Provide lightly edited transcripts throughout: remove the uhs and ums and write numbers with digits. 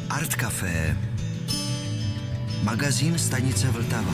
Art Café, magazín stanice Vltava.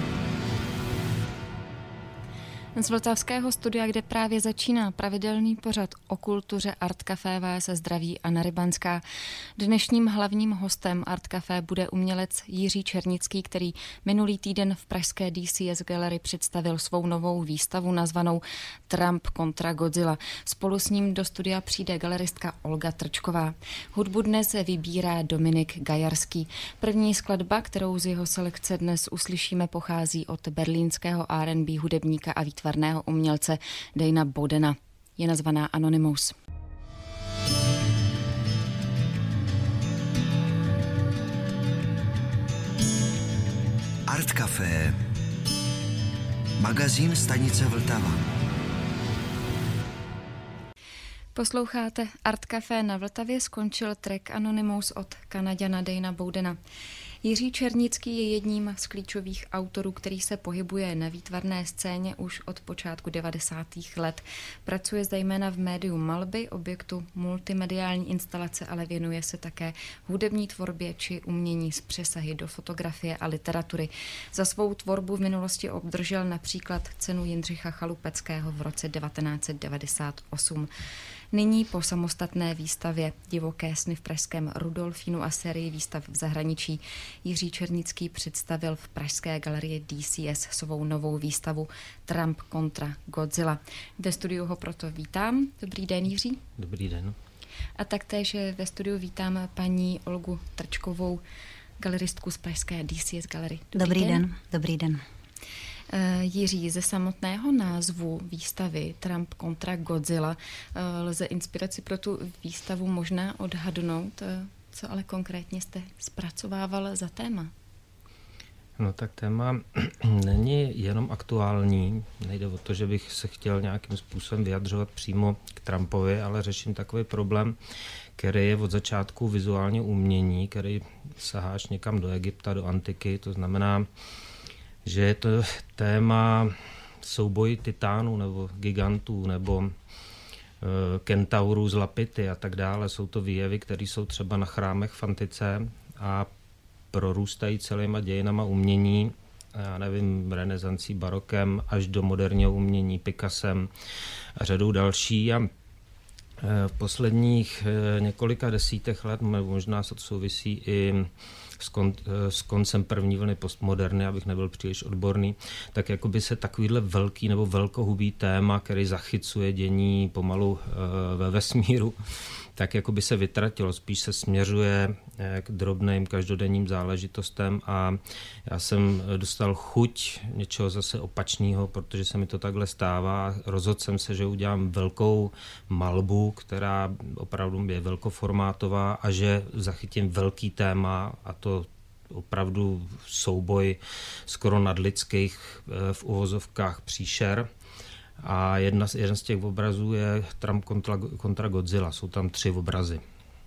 Z vltavského studia, kde právě začíná pravidelný pořad o kultuře Art Café, se zdraví Anna Rybanská. Dnešním hlavním hostem Art Café bude umělec Jiří Černický, který minulý týden v pražské DCS Gallery představil svou novou výstavu nazvanou Trump kontra Godzilla. Spolu s ním do studia přijde galeristka Olga Trčková. Hudbu dnes vybírá Dominik Gajarský. První skladba, kterou z jeho selekce dnes uslyšíme, pochází od berlínského R&B hudebníka a výtvarného umělce Dana Bowdena. Je nazvaná Anonymous. Art Café, magazín stanice Vltava. Posloucháte Art Café. Na Vltavě skončil track Anonymous od Kanaďana Dana Bowdena. Jiří Černický je jedním z klíčových autorů, který se pohybuje na výtvarné scéně už od počátku 90. let. Pracuje zejména v médiu malby, objektu multimediální instalace, ale věnuje se také hudební tvorbě či umění s přesahy do fotografie a literatury. Za svou tvorbu v minulosti obdržel například cenu Jindřicha Chalupeckého v roce 1998. Nyní po samostatné výstavě Divoké sny v pražském Rudolfínu a sérii výstav v zahraničí Jiří Černický představil v pražské galerii DCS svou novou výstavu Trump kontra Godzilla. Ve studiu ho proto vítám. Dobrý den, Jiří. Dobrý den. A taktéž ve studiu vítám paní Olgu Trčkovou, galeristku z pražské DCS Gallery. Dobrý den. Dobrý den. Jiří, ze samotného názvu výstavy Trump kontra Godzilla lze inspiraci pro tu výstavu možná odhadnout. Co ale konkrétně jste zpracovával za téma? No tak téma není jenom aktuální. Nejde o to, že bych se chtěl nějakým způsobem vyjadřovat přímo k Trumpovi, ale řeším takový problém, který je od začátku vizuálně umění, který sahá až někam do Egypta, do antiky. To znamená, že je to téma souboj titánů nebo gigantů nebo kentaurů z Lapity a tak dále. Jsou to výjevy, které jsou třeba na chrámech v antice a prorůstají celýma dějinama umění, já nevím, renesancí, barokem až do moderního umění, Picassem a řadou další. A v posledních několika desítek let, možná to souvisí i s koncem první vlny postmoderny, abych nebyl příliš odborný, tak jakoby se takovýhle velký nebo velkohubý téma, který zachycuje dění pomalu ve vesmíru, tak jakoby se vytratilo, spíš se směřuje k drobným každodenním záležitostem a já jsem dostal chuť něčeho zase opačného, protože se mi to takhle stává. Rozhodl jsem se, že udělám velkou malbu, která opravdu je velkoformátová a že zachytím velký téma a to opravdu souboj skoro nadlidských v uvozovkách příšer. A jeden z těch obrazů je Trump kontra Godzilla. Jsou tam 3 obrazy.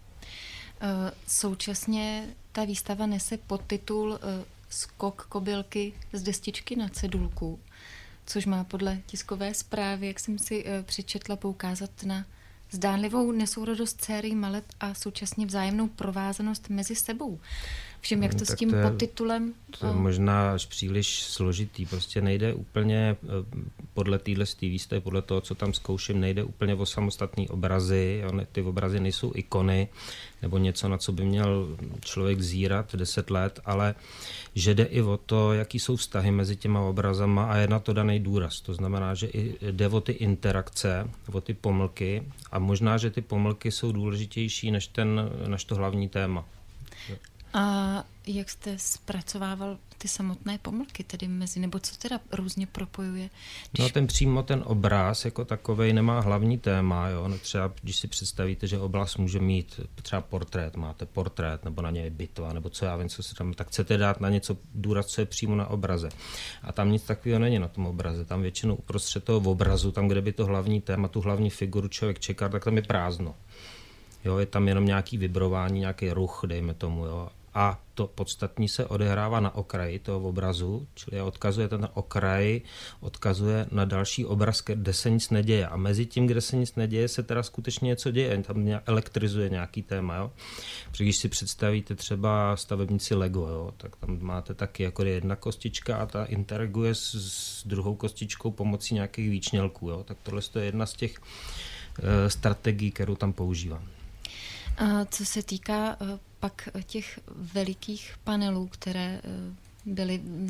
Současně ta výstava nese podtitul Skok kobylky z destičky na cedulku, což má podle tiskové zprávy, jak jsem si přečetla, poukázat na zdánlivou nesourodost sérii maleb a současně vzájemnou provázanost mezi sebou. Všem, jak to s tím podtitulem? To je možná až příliš složitý. Prostě nejde úplně podle téhle výstavy, podle toho, co tam zkouším, nejde úplně o samostatné obrazy. Ty obrazy nejsou ikony nebo něco, na co by měl člověk zírat 10 let, ale že jde i o to, jaký jsou vztahy mezi těma obrazama a je na to daný důraz. To znamená, že i jde o ty interakce, o ty pomlky a možná, že ty pomlky jsou důležitější než to hlavní téma. A jak jste zpracovával ty samotné pomlky, tedy mezi, nebo co teda různě propojuje? No ten obraz jako takovej nemá hlavní téma, jo. No třeba, když si představíte, že obraz může mít třeba portrét, máte portrét, nebo na něj bitva, nebo co já vím, co se tam, tak chcete dát na něco důraz, co je přímo na obraze. A tam nic takového není na tom obraze, tam většinou uprostřed toho obrazu, tam, kde by to hlavní téma, tu hlavní figuru člověk čeká, tak tam je prázdno. Jo, je tam jenom nějaký vibrování, nějaký ruch, dejme tomu, jo. a to podstatní se odehrává na okraji toho obrazu, čili odkazuje ten okraj, odkazuje na další obraz, kde se nic neděje. A mezi tím, kde se nic neděje, se teda skutečně něco děje. Tam elektrizuje nějaký téma. Jo? Protože když si představíte třeba stavebnici Lego, jo? Tak tam máte taky jako jedna kostička a ta interaguje s druhou kostičkou pomocí nějakých výčnělků. Jo? Tak tohle je jedna z těch strategií, kterou tam používám. A co se týká pak těch velikých panelů, které byly v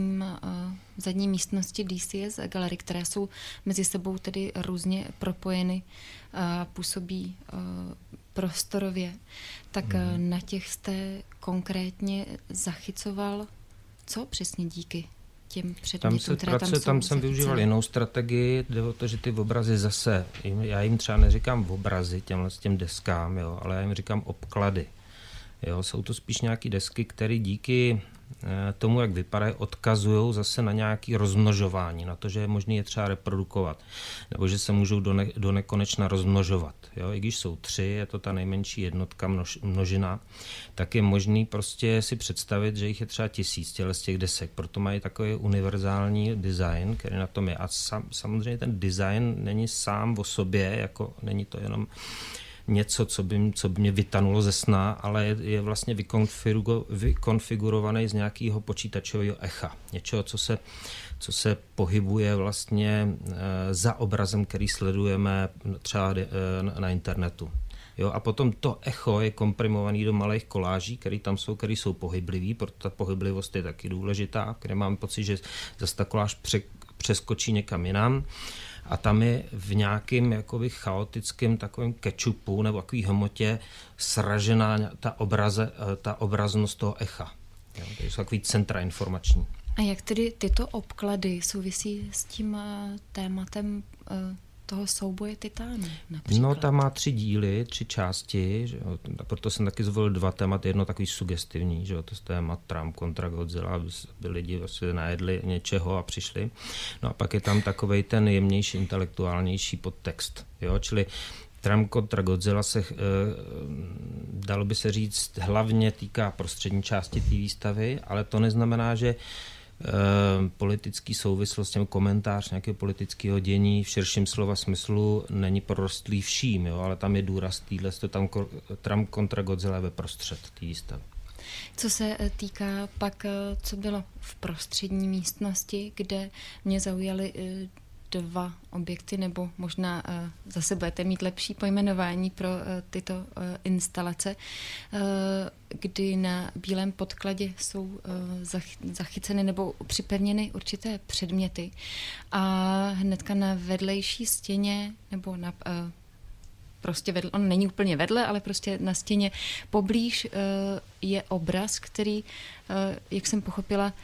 zadní místnosti DCS Gallery, které jsou mezi sebou tedy různě propojeny a působí prostorově, tak na těch jste konkrétně zachycoval co přesně díky těm předmětům, které tam jsou? Tam jsem využíval jinou strategii, jde o to, že ty obrazy zase, já jim třeba neříkám obrazy těm deskám, jo, ale já jim říkám obklady. Jo, jsou to spíš nějaké desky, které díky tomu, jak vypadají, odkazují zase na nějaké rozmnožování, na to, že je možné je třeba reprodukovat, nebo že se můžou do nekonečna rozmnožovat. Jo? I když jsou 3, je to ta nejmenší jednotka množina, tak je možný prostě si představit, že jich je třeba 1000 z těch desek. Proto mají takový univerzální design, který na tom je. A samozřejmě ten design není sám o sobě, jako není to jenom něco, co by mě vytanulo ze sna, ale je vlastně vykonfigurovaný z nějakého počítačového echa. Něčeho, co se pohybuje vlastně za obrazem, který sledujeme třeba na internetu. Jo, a potom to echo je komprimovaný do malých koláží, které tam jsou, které jsou pohyblivý, protože ta pohyblivost je taky důležitá, kde mám pocit, že zase ta koláž přeskočí někam jinam. A tam je v nějakým jakoby chaotickém takovém kečupu nebo takový hmotě sražená ta obraznost toho echa. Jo, to jsou takový centra informační. A jak tedy tyto obklady souvisí s tím tématem toho souboje titánů například? No, tam má 3 díly, 3 části, že jo, proto jsem taky zvolil 2 témat, jedno takový sugestivní, že jo, to je téma Trump kontra Godzilla, aby lidi vlastně najedli něčeho a přišli. No a pak je tam takovej ten jemnější, intelektuálnější podtext, jo, čili Trump kontra Godzilla se, dalo by se říct, hlavně týká prostřední části té výstavy, ale to neznamená, že politický souvislost, komentář nějakého politického dění v širším slova smyslu není porostlý vším, jo, ale tam je důraz tam Trump kontra Godzilla ve prostřed té výstavy. Co se týká pak, co bylo v prostřední místnosti, kde mě zaujaly 2 objekty, nebo možná zase budete mít lepší pojmenování pro tyto instalace, kdy na bílém podkladě jsou zachyceny nebo připevněny určité předměty a hnedka na vedlejší stěně nebo na prostě vedle, on není úplně vedle, ale prostě na stěně poblíž je obraz, který, jak jsem pochopila,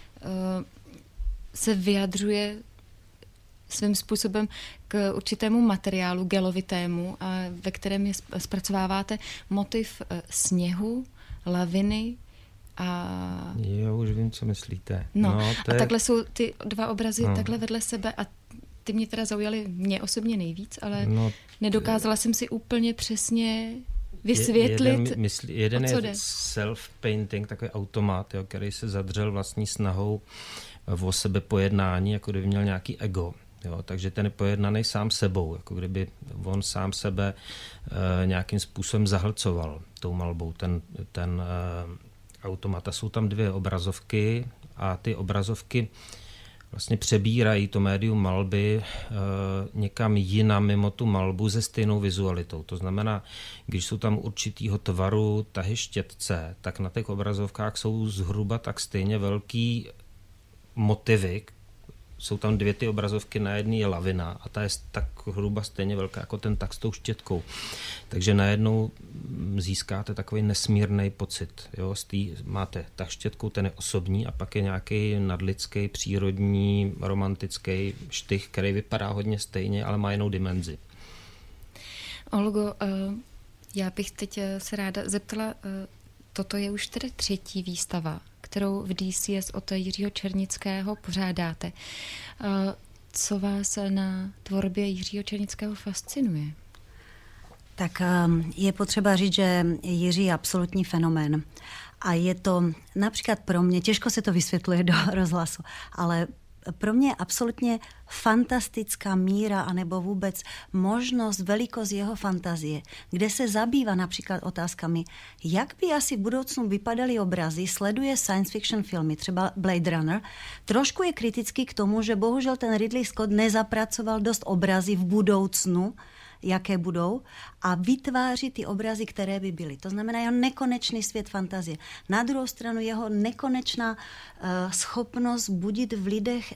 se vyjadřuje svým způsobem k určitému materiálu gelovitému, ve kterém zpracováváte motiv sněhu, laviny a... Jo, už vím, co myslíte. No a takhle jsou ty 2 obrazy takhle vedle sebe a ty mě teda zaujaly mě osobně nejvíc, ale nedokázala jsem si úplně přesně vysvětlit, jeden je self-painting, takový automat, jo, který se zadřel vlastní snahou o sebepojednání, jako kdyby měl nějaký ego. Jo, takže ten je pojednaný sám sebou, jako kdyby on sám sebe nějakým způsobem zahlcoval tou malbou, ten automat. A jsou tam 2 obrazovky a ty obrazovky vlastně přebírají to médium malby někam jinam mimo tu malbu se stejnou vizualitou. To znamená, když jsou tam určitýho tvaru tahy štětce, tak na těch obrazovkách jsou zhruba tak stejně velký motivy. Jsou tam 2 ty obrazovky, na jedné je lavina a ta je tak hruba stejně velká jako ten tak s tou štětkou. Takže najednou získáte takový nesmírný pocit. Jo? Máte tak štětkou, ten je osobní a pak je nějaký nadlidský, přírodní, romantický štych, který vypadá hodně stejně, ale má jinou dimenzi. Olgo, já bych teď se ráda zeptala, toto je už tedy 3. výstava, kterou v DCS od Jiřího Černického pořádáte. Co vás na tvorbě Jiřího Černického fascinuje? Tak je potřeba říct, že Jiří je absolutní fenomén. A je to například pro mě, těžko se to vysvětluje do rozhlasu, ale pro mě je absolutně fantastická míra anebo vůbec možnost, velikost jeho fantazie, kde se zabývá například otázkami, jak by asi v budoucnu vypadaly obrazy, sleduje science fiction filmy, třeba Blade Runner. Trošku je kritický k tomu, že bohužel ten Ridley Scott nezapracoval dost obrazy v budoucnu, jaké budou, a vytváří ty obrazy, které by byly. To znamená jeho nekonečný svět fantazie. Na druhou stranu jeho nekonečná schopnost budit v lidech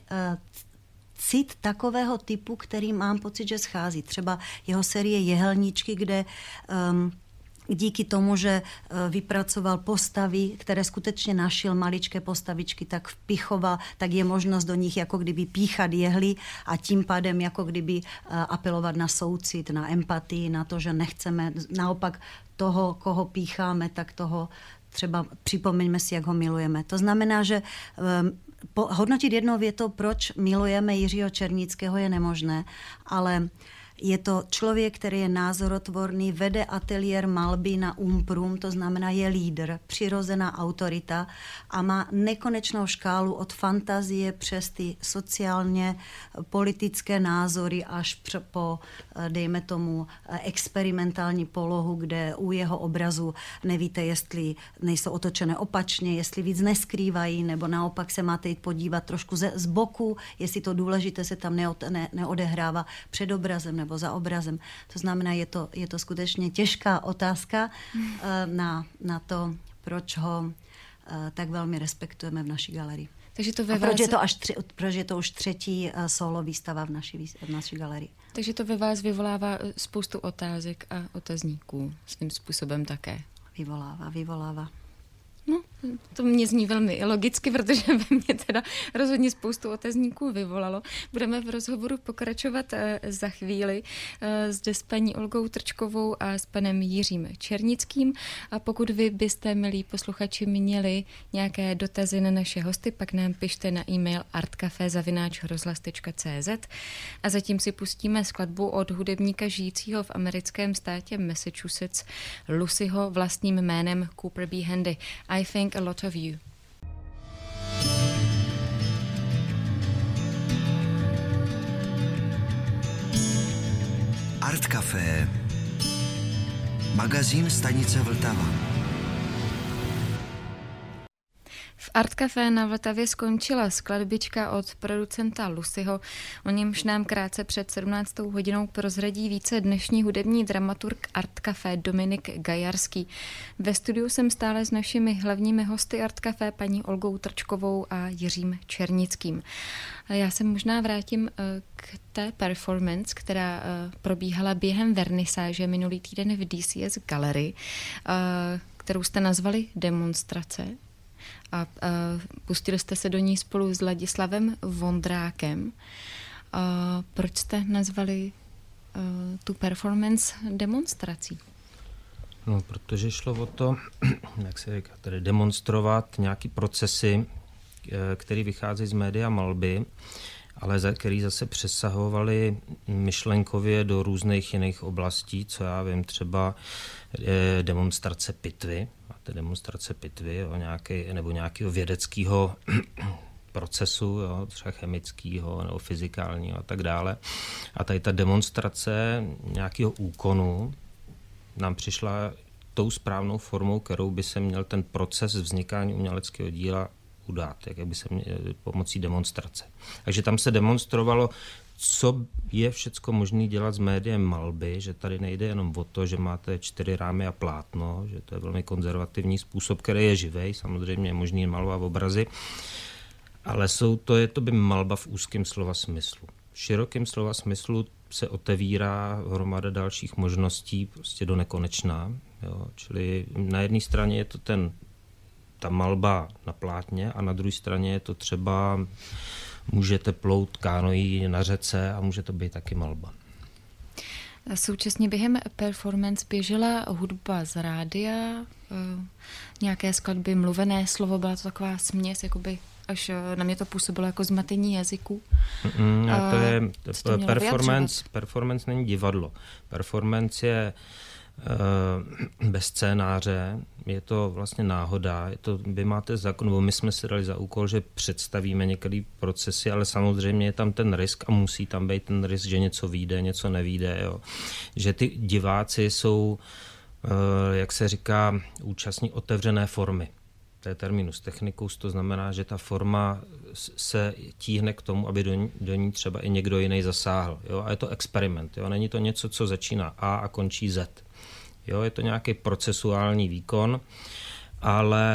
cit takového typu, který mám pocit, že schází. Třeba jeho série Jehelníčky, kde díky tomu, že vypracoval postavy, které skutečně našil maličké postavičky, tak vpichoval, tak je možnost do nich jako kdyby píchat jehly a tím pádem jako kdyby apelovat na soucit, na empatii, na to, že nechceme, naopak toho, koho pícháme, tak toho třeba připomeňme si, jak ho milujeme. To znamená, že hodnotit jednou větou, proč milujeme Jiřího Černického, je nemožné, ale je to člověk, který je názorotvorný, vede ateliér malby na Umprum, to znamená je lídr, přirozená autorita a má nekonečnou škálu od fantazie přes ty sociálně politické názory až po, dejme tomu, experimentální polohu, kde u jeho obrazu nevíte, jestli nejsou otočené opačně, jestli víc neskrývají, nebo naopak se máte jít podívat trošku z boku, jestli to důležité se tam neodehrává před obrazem nebo za obrazem. To znamená, je to skutečně těžká otázka na to, proč ho tak velmi respektujeme v naší galerii. Takže to proč je to už třetí solo výstava v naší galerii. Takže to ve vás vyvolává spoustu otázek a otazníků svým způsobem také. Vyvolává. No, to mě zní velmi logicky, protože ve mně teda rozhodně spoustu otazníků vyvolalo. Budeme v rozhovoru pokračovat za chvíli zde s paní Olgou Trčkovou a s panem Jiřím Černickým. A pokud vy byste, milí posluchači, měli nějaké dotazy na naše hosty, pak nám pište na e-mail artcafe@rozhlas.cz a zatím si pustíme skladbu od hudebníka žijícího v americkém státě Massachusetts Lucyho vlastním jménem Cooper B. Handy. I think a lot of you. Art Café. Magazín stanice Vltava. V Art Café na Vltavě skončila skladbička od producenta Lucyho, o němž nám krátce před 17. hodinou prozradí více dnešní hudební dramaturg Art Café Dominik Gajarský. Ve studiu jsem stále s našimi hlavními hosty Art Café, paní Olgou Trčkovou a Jiřím Černickým. Já se možná vrátím k té performance, která probíhala během vernisáže minulý týden v DCS Gallery, kterou jste nazvali Demonstrace. A pustili jste se do ní spolu s Ladislavem Vondrákem. Proč jste nazvali tu performance demonstrací? No, protože šlo o to, jak se říká, tedy demonstrovat nějaký procesy, které vycházejí z média malby, ale který zase přesahovaly myšlenkově do různých jiných oblastí, co já vím, třeba demonstrace pitvy, demonstrace pitvy nebo nějakého vědeckého procesu, jo, třeba chemického nebo fyzikálního a tak dále. A tady ta demonstrace nějakého úkonu nám přišla tou správnou formou, kterou by se měl ten proces vznikání uměleckého díla udát, jak by se měl pomocí demonstrace. Takže tam se demonstrovalo, co je všecko možné dělat s médiem malby, že tady nejde jenom o to, že máte 4 rámy a plátno, že to je velmi konzervativní způsob, který je živej, samozřejmě je možný malovat obrazy, ale je to by malba v úzkém slova smyslu. V širokém slova smyslu se otevírá hromada dalších možností prostě do nekonečná. Jo. Čili na jedné straně je to ta malba na plátně a na druhé straně je to třeba můžete plout kánoí na řece a může to být taky malba. A současně během performance běžela hudba z rádia, nějaké skladby, mluvené slovo, byla to taková směs, jakoby až na mě to působilo jako zmatení jazyků. Performance není divadlo. Performance je bez scénáře, je to vlastně náhoda, vy máte my jsme si dali za úkol, že představíme některé procesy, ale samozřejmě je tam ten risk a musí tam být ten risk, že něco vyjde, něco nevyjde, jo. Že ty diváci jsou, jak se říká, účastní otevřené formy. To je terminus technicus, to znamená, že ta forma se tíhne k tomu, aby do ní třeba i někdo jiný zasáhl. Jo? A je to experiment. Jo? Není to něco, co začíná A končí Z. Jo? Je to nějaký procesuální výkon, ale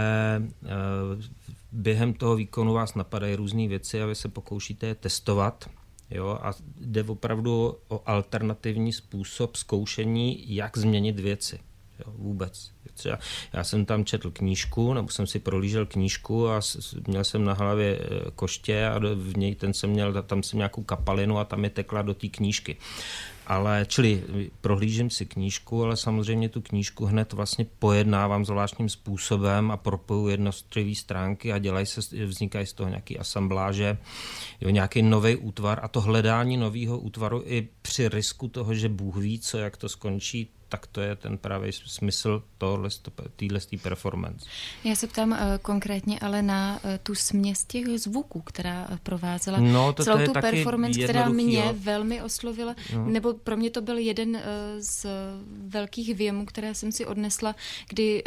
během toho výkonu vás napadají různé věci a vy se pokoušíte je testovat. Jo? A jde opravdu o alternativní způsob zkoušení, jak změnit věci. Jo, vůbec. Třeba já jsem tam četl knížku, nebo jsem si prolížel knížku a měl jsem na hlavě koště a v něj tam jsem nějakou kapalinu a tam je tekla do té knížky. Čili prohlížím si knížku, ale samozřejmě tu knížku hned vlastně pojednávám zvláštním způsobem a propoju jednotlivé stránky a vznikají z toho nějaké asambláže, jo, nějaký nový útvar a to hledání nového útvaru i při risku toho, že Bůh ví, jak to skončí, tak to je ten pravý smysl téhle performance. Já se ptám konkrétně ale na tu směs těch zvuků, která provázela celou tu performance, která mě velmi oslovila, nebo pro mě to byl jeden z velkých věmů, které jsem si odnesla, kdy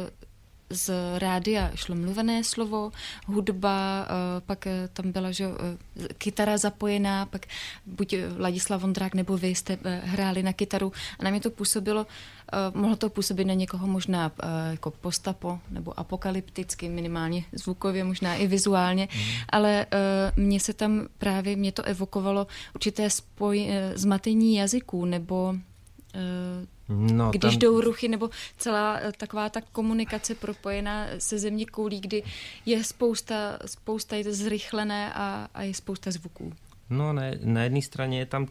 z rádia šlo mluvené slovo, hudba, pak tam byla kytara zapojená, pak buď Ladislav Vondrák nebo vy jste hráli na kytaru a na mě to působilo, mohlo to působit na někoho možná jako postapo nebo apokalypticky, minimálně zvukově, možná i vizuálně, ale mě to evokovalo určité zmatení jazyků nebo když jdou ruchy, nebo celá taková ta komunikace propojená se zeměkoulí, kdy je spousta je zrychlené a je spousta zvuků. No, na jedné straně je tam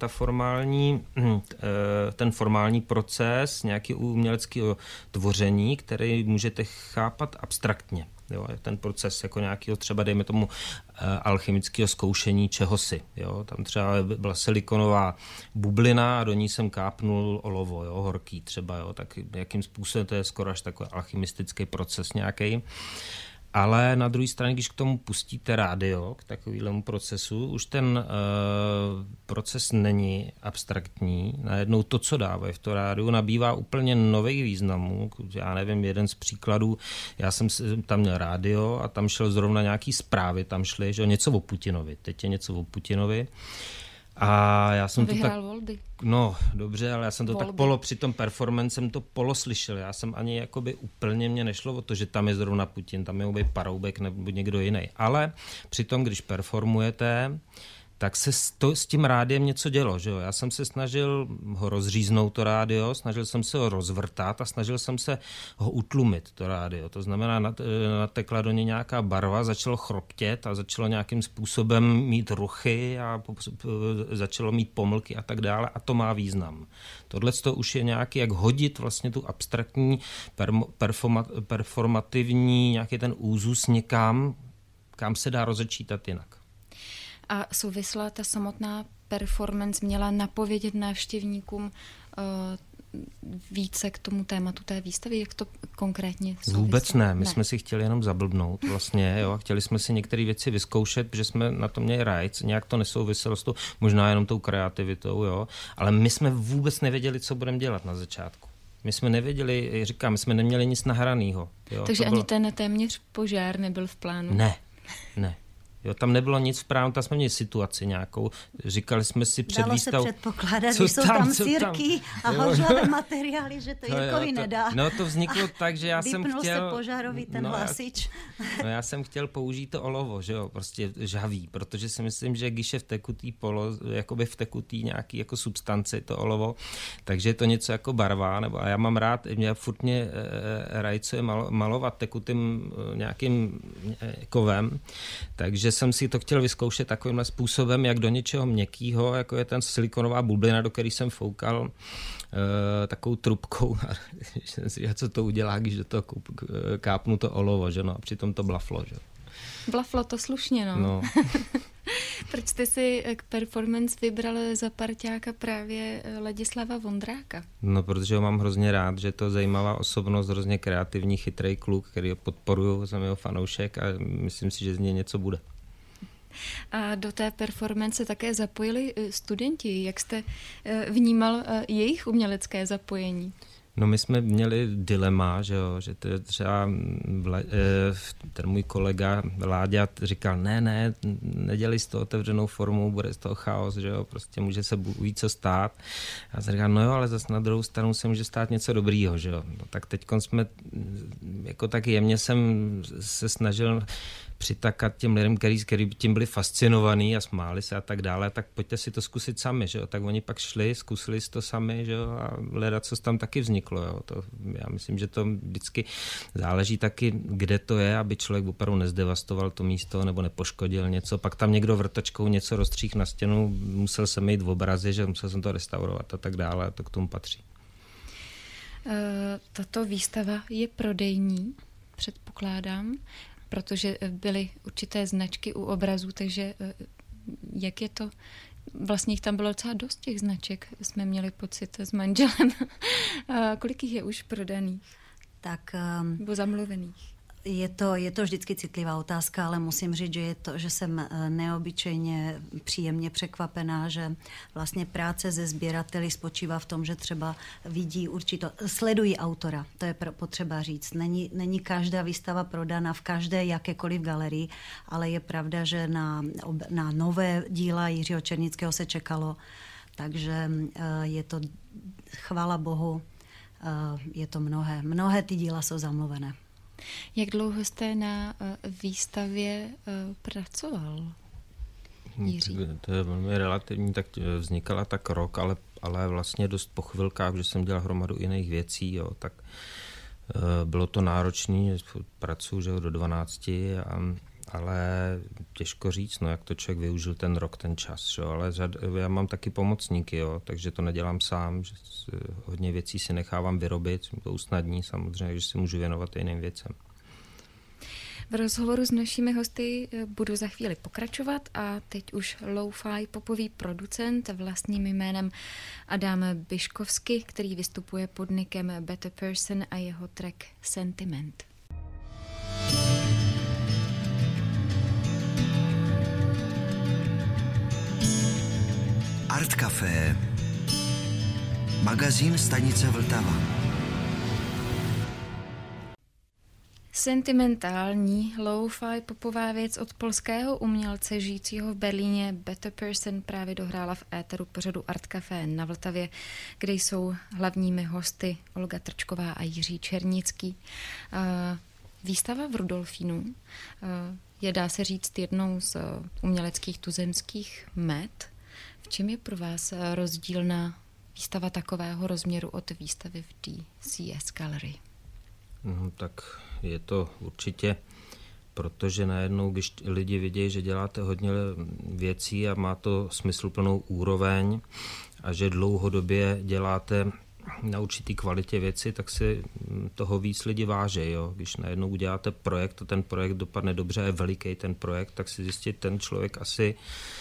ten formální proces nějakého uměleckého tvoření, který můžete chápat abstraktně. Jo, ten proces jako nějakého třeba, dejme tomu, alchemického zkoušení čehosi. Jo. Tam třeba byla silikonová bublina a do ní jsem kápnul olovo, jo, horký třeba. Jo. Tak jakým způsobem to je skoro až takový alchemistický proces nějaký. Ale na druhé straně, když k tomu pustíte rádio, k takovému procesu, už ten proces není abstraktní. Najednou to, co dávají v to rádiu, nabývá úplně nových významů. Já nevím, jeden z příkladů, já jsem tam měl rádio a tam šel zrovna nějaký zprávy, tam šly, že něco o Putinovi. Teď je něco o Putinovi. A já jsem vyhrál volby. No, dobře, ale já jsem to tak při tom performance jsem to slyšel. Já jsem ani jakoby úplně mě nešlo o to, že tam je zrovna Putin, tam je Paroubek nebo někdo jiný. Ale přitom, když performujete, tak se s tím rádiem něco dělo. Že jo? Já jsem se snažil ho rozříznout, to rádio, snažil jsem se ho rozvrtat a snažil jsem se ho utlumit, to rádio. To znamená, natekla do něj nějaká barva, začalo chroptět a začalo nějakým způsobem mít ruchy a začalo mít pomlky a tak dále a to má význam. Tohle to už je nějaký, jak hodit vlastně tu abstraktní, performativní, nějaký ten úzus někam, kam se dá rozečítat jinak. A souvisla ta samotná performance měla napovědět návštěvníkům více k tomu tématu té výstavy? Jak to konkrétně souvislo? Vůbec ne. My jsme si chtěli jenom zablbnout vlastně, jo, a chtěli jsme si některé věci vyzkoušet, protože jsme na to měli rajc, nějak to nesouviselo s tou, možná jenom tou kreativitou, jo, ale my jsme vůbec nevěděli, co budeme dělat na začátku. My jsme nevěděli, my jsme neměli nic nahraného. Takže ani ten téměř požár nebyl v plánu? Ne. Jo, tam nebylo nic v plánu, tam jsme měli situaci nějakou. Říkali jsme si před výstavou... Dalo se předpokládat, když jsou tam sírky a hořlavé materiály, že to Jirkovi nedá. No to vzniklo tak, že já jsem chtěl... Vypnul se požárový ten hlasič. Já jsem chtěl použít to olovo, že jo, prostě žhavý, protože si myslím, že když je v tekutý jakoby v tekutý nějaký jako substanci to olovo, takže je to něco jako barva, a já mám rád, mě furt rajcuje malovat tekutým nějakým kovem, takže jsem si to chtěl vyzkoušet takovýmhle způsobem, jak do něčeho měkkýho, jako je ten silikonová bublina, do který jsem foukal takovou trubkou. A co to udělá, když do toho kápnu to olovo, že no, a přitom to blaflo, že. Blaflo to slušně, no. Proč jste si k performance vybral za parťáka právě Ladislava Vondráka? No, protože ho mám hrozně rád, že je to zajímavá osobnost, hrozně kreativní, chytrý kluk, který ho podporuju, jsem jeho fanoušek a myslím si, že z něj něco bude. A do té performance také zapojili studenti. Jak jste vnímal jejich umělecké zapojení? No, my jsme měli dilema, že to je třeba ten můj kolega Láďa říkal, ne, nedělej z toho otevřenou formu, bude z toho chaos, že jo, prostě může se bůh co stát. A jsem říkal, no jo, ale zase na druhou stranu se může stát něco dobrýho, že jo. No, tak teďkon jsme, jako tak jemně jsem se snažil přitakat těm lidem, který tím byli fascinovaní a smáli se a tak dále, tak pojďte si to zkusit sami, že jo. Tak oni pak šli, zkusili si to sami, že jo, a hledat, co tam taky vzniklo, jo. To, já myslím, že to vždycky záleží taky, kde to je, aby člověk opravdu nezdevastoval to místo nebo nepoškodil něco. Pak tam někdo vrtačkou něco rozstříh na stěnu, musel jsem mít v obrazi, že musel jsem to restaurovat a tak dále, a to k tomu patří. Tato výstava je prodejní, předpokládám, protože byly určité značky u obrazů, takže jak je to? Vlastně jich tam bylo docela dost těch značek, jsme měli pocit s manželem. Kolik jich je už prodaných? Tak, nebo zamluvených? Je to vždycky citlivá otázka, ale musím říct, že jsem neobyčejně příjemně překvapená, že vlastně práce se sběrateli spočívá v tom, že třeba sledují autora, to je potřeba říct. Není každá výstava prodána v každé jakékoliv galerii, ale je pravda, že na nové díla Jiřího Černického se čekalo, takže je to, chvála Bohu, je to mnohé ty díla jsou zamluvené. Jak dlouho jste na výstavě pracoval, Jiří? To je velmi relativní, tak vznikala tak rok, ale vlastně dost po chvilkách, že jsem dělal hromadu jiných věcí, jo, tak bylo to náročné, pracuji že do 12, ale těžko říct, no, jak to člověk využil ten rok, ten čas, jo, ale já mám taky pomocníky, jo, takže to nedělám sám, že hodně věcí si nechávám vyrobit, to usnadní samozřejmě, že se můžu věnovat jiným věcem. V rozhovoru s našimi hosty budu za chvíli pokračovat a teď už lo-fi popový producent vlastním jménem Adam Biškovsky, který vystupuje pod nickem Better Person a jeho track Sentiment. Art Café, magazín stanice Vltava. Sentimentální lo-fi popová věc od polského umělce žijícího v Berlíně Better Person právě dohrála v éteru pořadu Art Café na Vltavě, kde jsou hlavními hosty Olga Trčková a Jiří Černický. Výstava v Rudolfínu je, dá se říct, jednou z uměleckých tuzemských met. V čem je pro vás rozdílná výstava takového rozměru od výstavy v DCS Gallery? No, tak je to určitě, protože najednou, když lidi vidí, že děláte hodně věcí a má to smysluplnou úroveň a že dlouhodobě děláte na určitý kvalitě věci, tak si toho víc lidi váží. Jo? Když najednou uděláte projekt a ten projekt dopadne dobře, je veliký ten projekt, tak si zjistit, ten člověk asi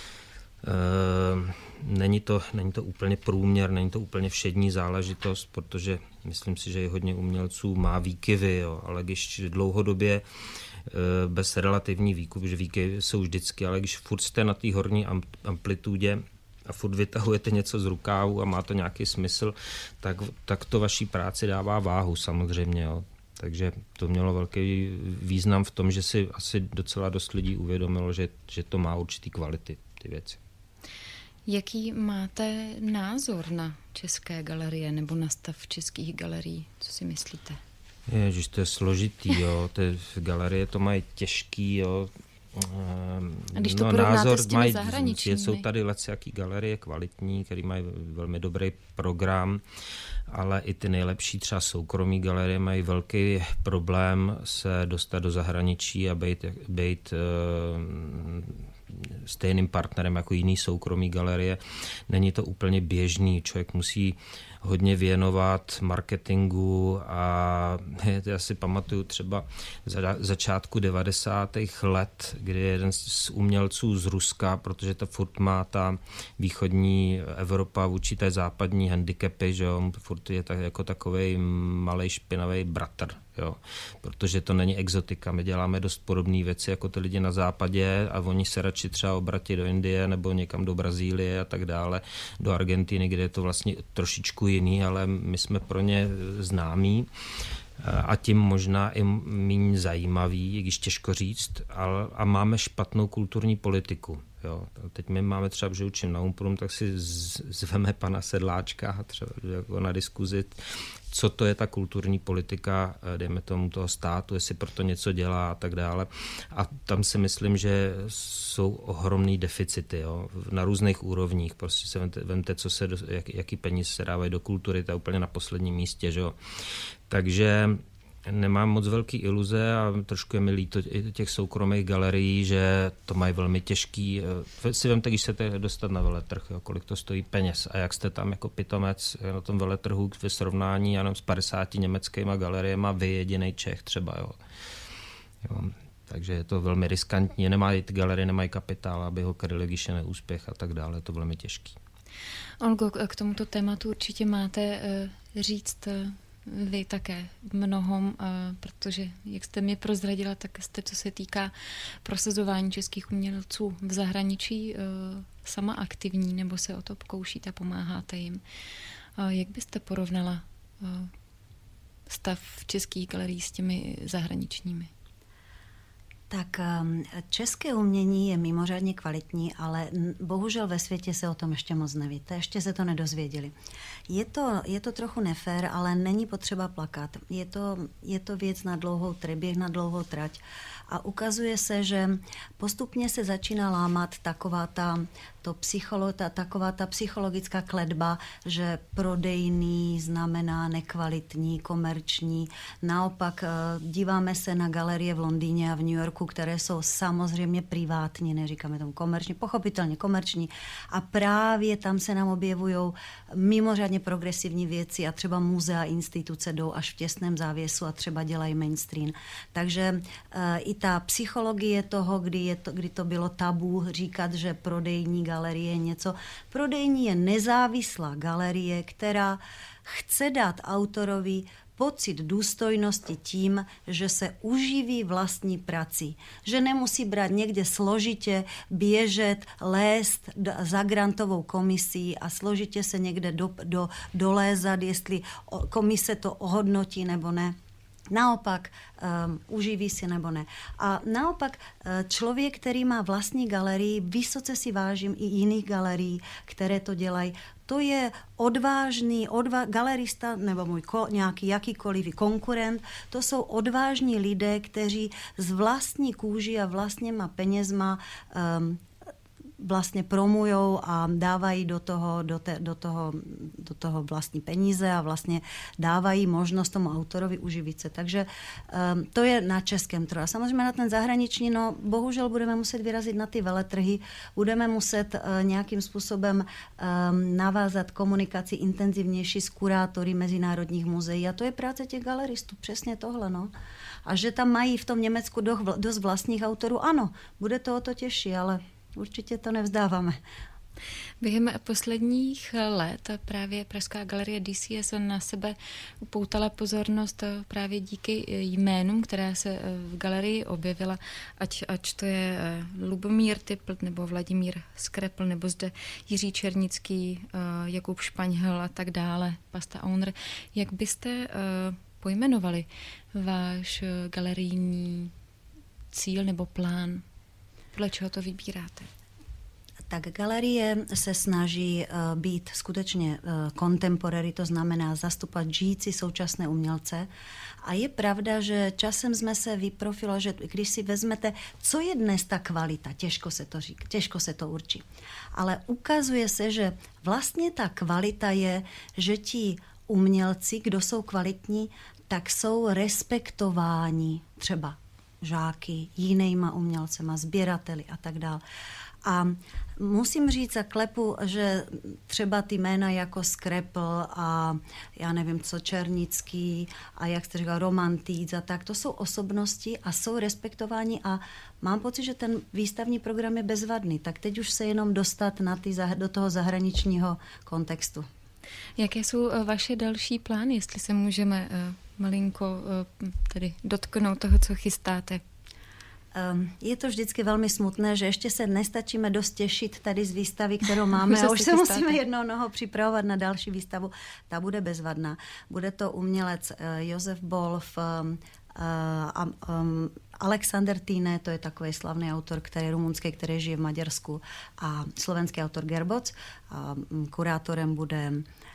není to úplně průměr, není to úplně všední záležitost, protože myslím si, že i hodně umělců má výkyvy, jo, ale když dlouhodobě bez relativní výkyvy, že výkyvy jsou vždycky, ale když furt jste na té horní amplitudě a furt vytahujete něco z rukávu a má to nějaký smysl, tak to vaší práci dává váhu samozřejmě, jo. Takže to mělo velký význam v tom, že si asi docela dost lidí uvědomilo, že to má určitý kvality, ty věci. Jaký máte názor na české galerie nebo na stav českých galerií? Co si myslíte? Ježiš, to je složitý, jo. Ty galerie to mají těžký, jo. A když to porovnáte s těmi zahraničními? Jsou tady lecjaký galerie kvalitní, který mají velmi dobrý program, ale i ty nejlepší třeba soukromí galerie mají velký problém se dostat do zahraničí a být stejným partnerem jako jiný soukromý galerie. Není to úplně běžný, člověk musí hodně věnovat marketingu a já si pamatuju třeba začátku 90. let, kdy jeden z umělců z Ruska, protože to furt má ta východní Evropa vůči té západní handicapy, že jo, furt je tak, jako takovej malej špinavý bratr, jo, protože to není exotika. My děláme dost podobné věci jako ty lidi na západě a oni se radši třeba obratí do Indie nebo někam do Brazílie a tak dále, do Argentiny, kde je to vlastně trošičku jiný, ale my jsme pro ně známí a tím možná i méně zajímavý, i když těžko říct, a máme špatnou kulturní politiku. Jo. Teď my máme třeba, že učím na Umprum, tak si zveme pana Sedláčka třeba jako na diskuzi, co to je ta kulturní politika, dejme tomu toho státu, jestli proto něco dělá a tak dále. A tam si myslím, že jsou ohromný deficity, jo, na různých úrovních. Prostě se vemte, jaký peníze se dávají do kultury, to je úplně na posledním místě, že jo. Takže nemám moc velký iluze a trošku je mi líto těch soukromých galerií, že to mají velmi těžký. Si vemte, když chcete dostat na veletrh, jo, kolik to stojí peněz a jak jste tam jako pitomec na tom veletrhu ve srovnání jenom s 50 německýma galeriema, vy jedinej Čech třeba. Jo. Takže je to velmi riskantní. Ty galerie nemají kapitál, aby ho kryli, když je neúspěch a tak dále. Je to velmi těžký. Olgo, k tomuto tématu určitě máte říct vy také mnohom, protože, jak jste mě prozradila, tak jste, co se týká prosazování českých umělců v zahraničí, sama aktivní, nebo se o to pokoušíte, pomáháte jim. Jak byste porovnala stav českých galerií s těmi zahraničními? Tak české umění je mimořádně kvalitní, ale bohužel ve světě se o tom ještě moc neví. Ještě se to nedozvěděli. Je to trochu nefér, ale není potřeba plakat. Je to věc na dlouhou běh na dlouhou trať. A ukazuje se, že postupně se začíná lámat taková ta psychologická kletba, že prodejný znamená nekvalitní, komerční. Naopak díváme se na galerie v Londýně a v New Yorku, které jsou samozřejmě privátní, neříkáme tomu komerční, pochopitelně komerční. A právě tam se nám objevují mimořádně progresivní věci a třeba muzea a instituce jdou až v těsném závěsu a třeba dělají mainstream. Takže i ta psychologie toho, kdy to bylo tabu říkat, že prodejní galerie je něco. Prodejní je nezávislá galerie, která chce dát autorovi pocit důstojnosti tím, že se uživí vlastní prací. Že nemusí brát někde složitě, běžet, lézt za grantovou komisí a složitě se někde dolézat, jestli komise to ohodnotí nebo ne. Naopak, uživí si nebo ne. A naopak, člověk, který má vlastní galerii, vysoce si vážím i jiných galerií, které to dělají, to je odvážný galerista nebo můj nějaký jakýkoliv konkurent, to jsou odvážní lidé, kteří z vlastní kůži a vlastníma penězma vlastně promujou a dávají do toho vlastní peníze a vlastně dávají možnost tomu autorovi uživit se. Takže to je na českém trhu. A samozřejmě na ten zahraniční, bohužel budeme muset vyrazit na ty veletrhy, budeme muset nějakým způsobem navázat komunikaci intenzivnější s kurátory mezinárodních muzeí. A to je práce těch galeristů, přesně tohle. A že tam mají v tom Německu dost vlastních autorů, ano, bude to o to těžší, ale určitě to nevzdáváme. Během posledních let právě Pražská galerie DCS na sebe upoutala pozornost právě díky jménům, která se v galerii objevila, ať to je Lubomír Typl nebo Vladimír Skrepl, nebo zde Jiří Černický, Jakub Španěl a tak dále, Pasta Owner. Jak byste pojmenovali váš galerijní cíl nebo plán? Podle čeho to vybíráte? Tak galerie se snaží být skutečně contemporary, to znamená zastupovat žijící současné umělce. A je pravda, že časem jsme se vyprofilovali, že když si vezmete, co je dnes ta kvalita, těžko se to určí. Ale ukazuje se, že vlastně ta kvalita je, že ti umělci, kdo jsou kvalitní, tak jsou respektováni třeba žáky, jinýma umělcema, sběrateli a tak dále. A musím říct a klepu, že třeba ty jména jako Skrepl a já nevím co, Černický a jak jste říkal, Roman Týc a tak, to jsou osobnosti a jsou respektováni a mám pocit, že ten výstavní program je bezvadný, tak teď už se jenom dostat do toho zahraničního kontextu. Jaké jsou vaše další plány, jestli se můžeme malinko tedy dotknout toho, co chystáte? Je to vždycky velmi smutné, že ještě se nestačíme dost těšit tady z výstavy, kterou máme a už se musíme jednou nohou připravovat na další výstavu. Ta bude bezvadná. Bude to umělec Josef Bolf, Alexander Týne, to je takový slavný autor, který rumunský, který žije v Maďarsku, a slovenský autor Gerboc. Kurátorem bude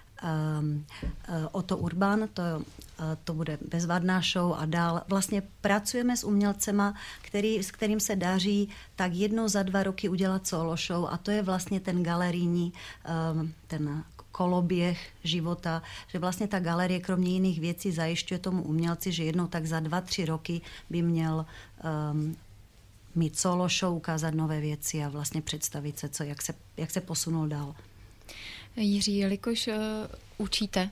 Otto Urban, to bude bezvadná show a dál. Vlastně pracujeme s umělcema, s kterým se daří tak jednou za 2 roky udělat solo show a to je vlastně ten galerijní, ten koloběh života, že vlastně ta galerie kromě jiných věcí zajišťuje tomu umělci, že jednou tak za 2-3 roky by měl mít solo show, ukázat nové věci a vlastně představit se, jak se posunul dál. Jiří, jelikož učíte,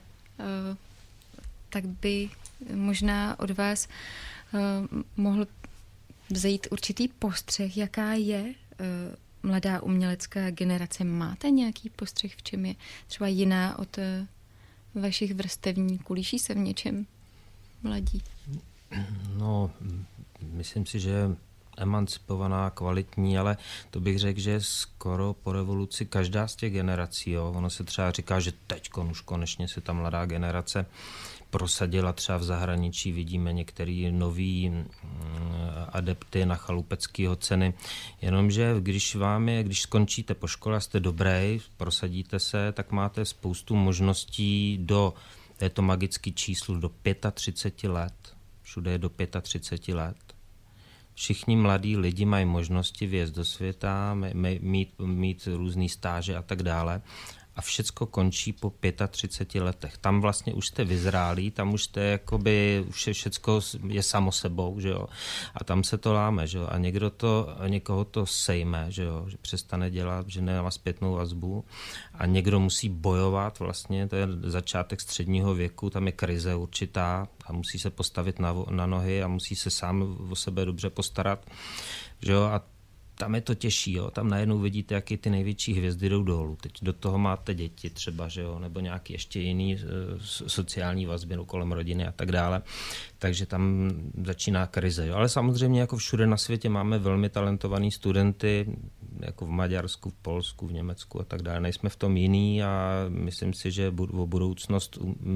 tak by možná od vás mohl vzejít určitý postřeh, jaká je mladá umělecká generace. Máte nějaký postřeh, v čem je třeba jiná od vašich vrstevníků? Liší se v něčem mladí? No, myslím si, že emancipovaná, kvalitní, ale to bych řekl, že skoro po revoluci každá z těch generací, jo, ono se třeba říká, že teďkon už konečně se ta mladá generace prosadila třeba v zahraničí, vidíme některý nový adepty na chalupeckého ceny, jenomže když skončíte po škole, jste dobrý, prosadíte se, tak máte spoustu možností je to magický číslo, do 35 let, všude je do 35 let. Všichni mladí lidi mají možnosti vyjet do světa, mít různý stáže a tak dále. A všecko končí po 35 letech. Tam vlastně už jste vyzrálí, tam už jste jakoby, všecko je samo sebou, že jo. A tam se to láme, že jo. A někoho to sejme, že jo, že přestane dělat, že nemá zpětnou vazbu. A někdo musí bojovat vlastně, to je začátek středního věku, tam je krize určitá a musí se postavit na nohy a musí se sám o sebe dobře postarat, že jo. A tam je to těžší, jo. Tam najednou vidíte, jak ty největší hvězdy jdou dolů. Teď do toho máte děti třeba, že jo, nebo nějaký ještě jiný sociální vazby kolem rodiny a tak dále. Takže tam začíná krize, jo. Ale samozřejmě jako všude na světě máme velmi talentovaný studenty, jako v Maďarsku, v Polsku, v Německu a tak dále. Nejsme v tom jiný a myslím si, že o budoucnost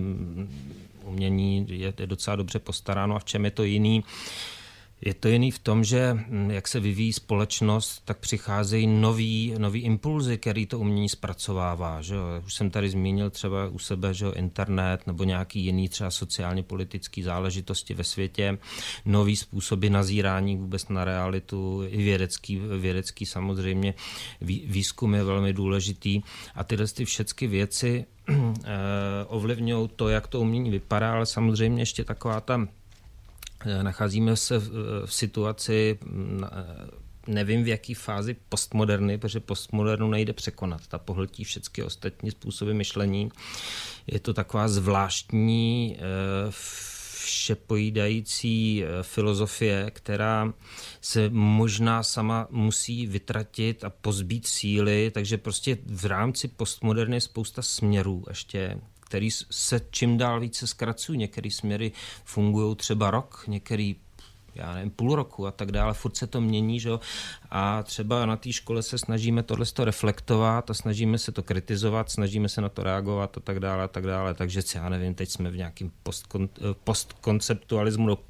umění je docela dobře postaráno. A v čem je to jiný? Je to jiný v tom, že jak se vyvíjí společnost, tak přicházejí nový impulzy, který to umění zpracovává. Že jo? Už jsem tady zmínil třeba u sebe, že jo, internet nebo nějaký jiný třeba sociálně politický záležitosti ve světě, nový způsoby nazírání vůbec na realitu, i vědecký samozřejmě. Výzkum je velmi důležitý a tyhle všechny věci ovlivňují to, jak to umění vypadá, ale samozřejmě ještě taková ta nacházíme se v situaci, nevím v jaký fázi postmoderny, protože postmodernu nejde překonat. Ta pohltí všechny ostatní způsoby myšlení. Je to taková zvláštní, všepojídající filozofie, která se možná sama musí vytratit a pozbít síly, takže prostě v rámci postmoderny je spousta směrů ještě, který se čím dál více zkracují. Některé směry fungují třeba rok, některý, já nevím, půl roku a tak dále. Furt se to mění, že jo? A třeba na té škole se snažíme tohle reflektovat a snažíme se to kritizovat, snažíme se na to reagovat a tak dále a tak dále. Takže já nevím, teď jsme v nějakém postkonceptualismu nebo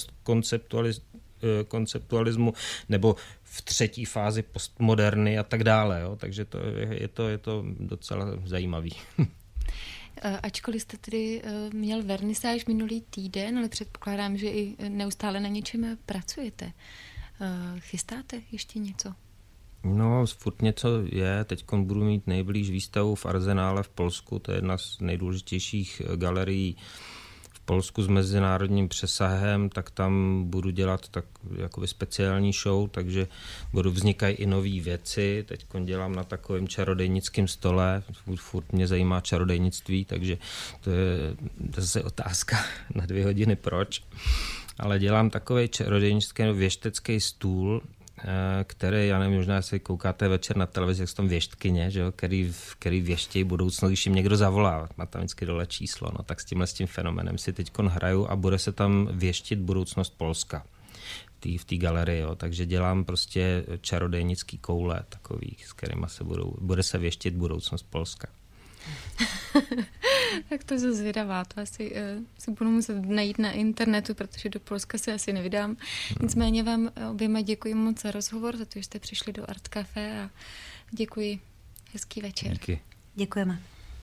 postkonceptualismu nebo v třetí fázi postmoderny a tak dále. Jo? Takže je to docela zajímavý. Ačkoliv jste tedy měl vernisáž minulý týden, ale předpokládám, že i neustále na něčem pracujete. Chystáte ještě něco? No, furt něco je. Teď budu mít nejblíž výstavu v Arzenále v Polsku. To je jedna z nejdůležitějších galerií v Polsku s mezinárodním přesahem, tak tam budu dělat tak jakoby speciální show, takže vznikají i nové věci. Teď dělám na takovém čarodejnickém stole, furt mě zajímá čarodejnictví, takže to je zase otázka na 2 hodiny proč. Ale dělám takový čarodejnický věštecký stůl, který, já nevím, možná si koukáte večer na televizi, jak jsou tam věštkyně, že jo, který věštějí budoucnost, když jim někdo zavolá, má tam vždycky dole číslo, no tak s tím fenomenem si teďkon hraju a bude se tam věštit budoucnost Polska v té galerii, jo. Takže dělám prostě čarodejnický koule takových, s kterýma bude se věštit budoucnost Polska. Tak to je zvědavá, to asi si budu muset najít na internetu, protože do Polska se asi nevydám. Nicméně vám oběma děkuji moc za rozhovor, za to, že jste přišli do Art Café a děkuji. Hezký večer. Díky. Děkujeme.